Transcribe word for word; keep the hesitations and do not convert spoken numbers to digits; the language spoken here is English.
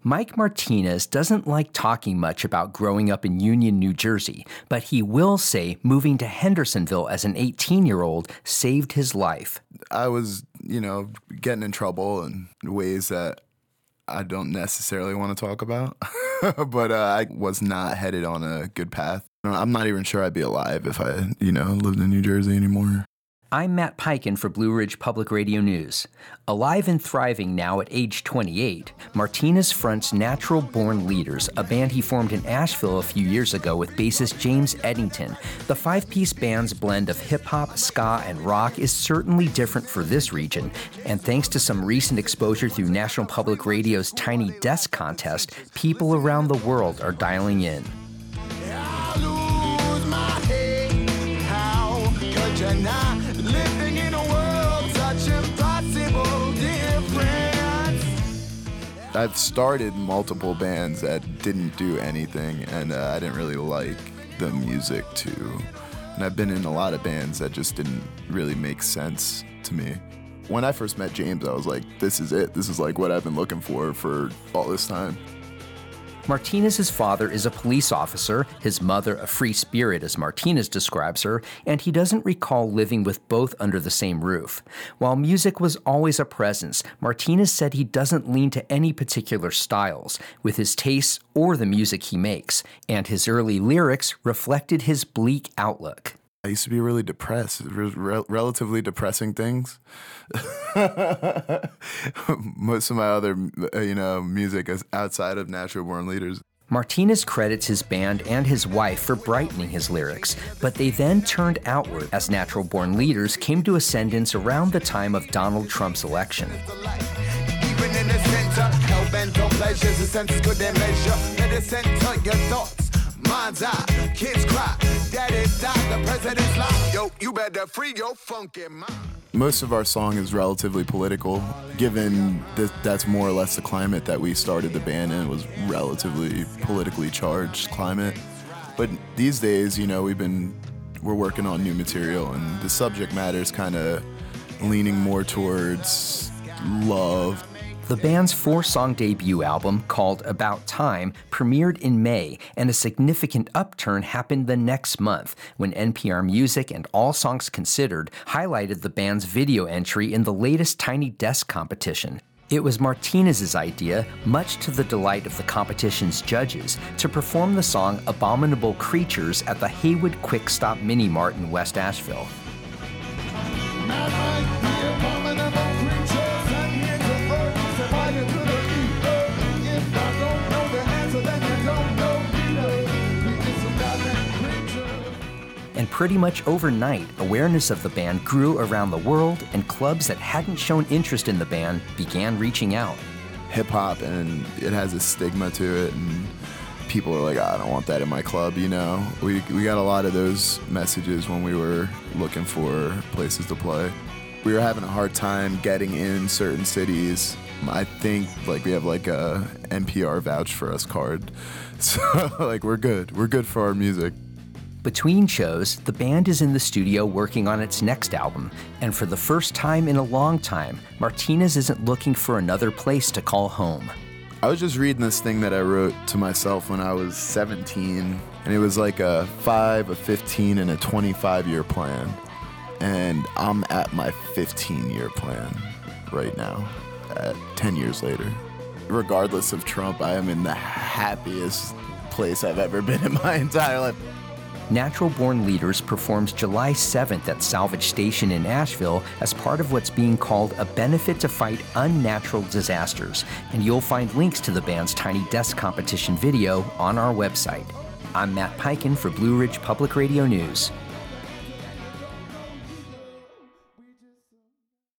Mike Martinez doesn't like talking much about growing up in Union, New Jersey, but he will say moving to Hendersonville as an eighteen-year-old saved his life. I was, you know, getting in trouble in ways that I don't necessarily want to talk about, but uh, I was not headed on a good path. I'm not even sure I'd be alive if I, you know, lived in New Jersey anymore. I'm Matt Peiken for Blue Ridge Public Radio News. Alive and thriving now at age twenty-eight, Martinez fronts Natural Born Leaders, a band he formed in Asheville a few years ago with bassist James Eddington. The five-piece band's blend of hip-hop, ska, and rock is certainly different for this region, and thanks to some recent exposure through National Public Radio's Tiny Desk contest, people around the world are dialing in. Living in a world such impossible difference. I've started multiple bands that didn't do anything, and uh, I didn't really like the music too. And I've been in a lot of bands that just didn't really make sense to me. When I first met James, I was like, this is it. This is like what I've been looking for for all this time. Martinez's father is a police officer, his mother a free spirit as Martinez describes her, and he doesn't recall living with both under the same roof. While music was always a presence, Martinez said he doesn't lean to any particular styles with his tastes or the music he makes, and his early lyrics reflected his bleak outlook. I used to be really depressed, re- relatively depressing things. Most of my other, you know, music is outside of Natural Born Leaders. Martinez credits his band and his wife for brightening his lyrics, but they then turned outward as Natural Born Leaders came to ascendance around the time of Donald Trump's election. Even in the center, hell-bent on pleasures, the senses could then measure. In the center, your thoughts. Mind's eye, kids cry, daddy died, the president's lie. Yo, you better free your funky mind. Most of our song is relatively political, given that that's more or less the climate that we started the band in, was relatively politically charged climate. But these days, you know, we've been, we're working on new material, and the subject matter is kind of leaning more towards love. The band's four-song debut album, called About Time, premiered in May, and a significant upturn happened the next month when N P R Music and All Songs Considered highlighted the band's video entry in the latest Tiny Desk competition. It was Martinez's idea, much to the delight of the competition's judges, to perform the song Abominable Creatures at the Haywood Quick Stop Mini Mart in West Asheville. And pretty much overnight, awareness of the band grew around the world, and clubs that hadn't shown interest in the band began reaching out. Hip-hop, and it has a stigma to it, and people are like, oh, I don't want that in my club, you know? We we got a lot of those messages when we were looking for places to play. We were having a hard time getting in certain cities. I think like we have like a N P R vouch for us card. So like we're good. We're good for our music. Between shows, the band is in the studio working on its next album, and for the first time in a long time, Martinez isn't looking for another place to call home. I was just reading this thing that I wrote to myself when I was seventeen, and it was like a five, a fifteen, and a twenty-five year plan. And I'm at my fifteen year plan right now, at ten years later. Regardless of Trump, I am in the happiest place I've ever been in my entire life. Natural Born Leaders performs July seventh at Salvage Station in Asheville as part of what's being called a benefit to fight unnatural disasters, and you'll find links to the band's Tiny Desk competition video on our website. I'm Matt Peiken for Blue Ridge Public Radio News.